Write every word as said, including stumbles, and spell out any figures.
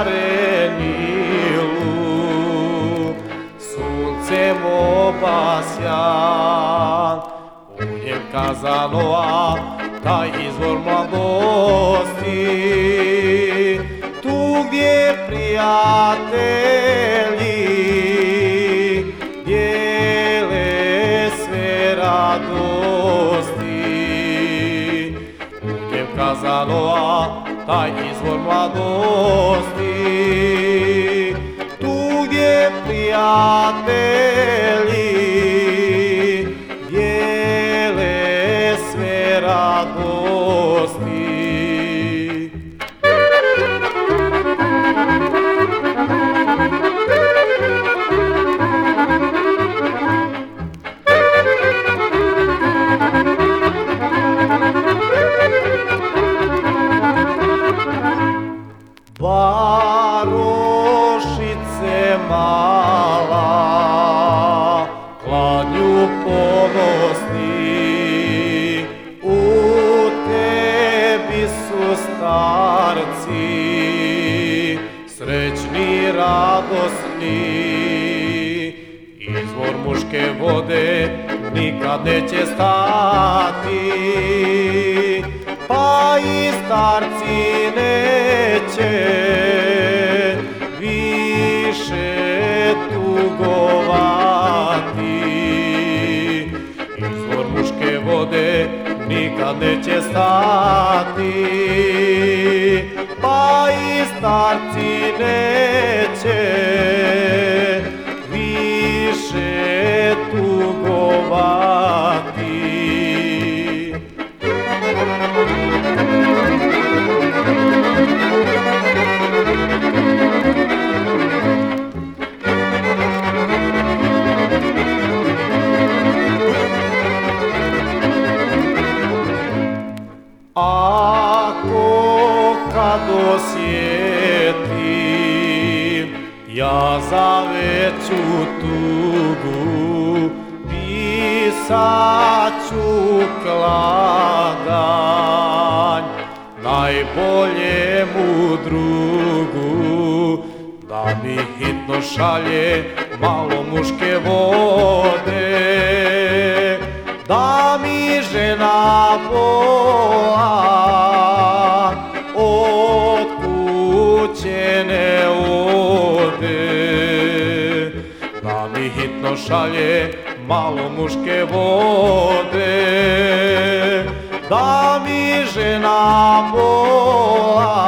arenilu, suncem obasjan, u njem Kazanova, taj izvor mladosti, tu gdje prijatelji dijele sve radosti. U njem Kazanova, taj izvor mladosti, tu gdje prijatelji dijele sve radosti. Barošice mala, klanju ponosni, u tebi su starci, srećni, radosni. Izvor muške vode nikad neće stati, pa i starci neće više tugovati. Izvor muške vode nikad neće stati, pa i starci neće više tugovati. Ako kad osjetim ja za veću tugu, pisat ću kladanj najboljemu drugu, da mi hitno šalje malo muške vode, da mi žena bola od kuće ne ode, da mi hitno šalje malo muške vode, da mi žena bola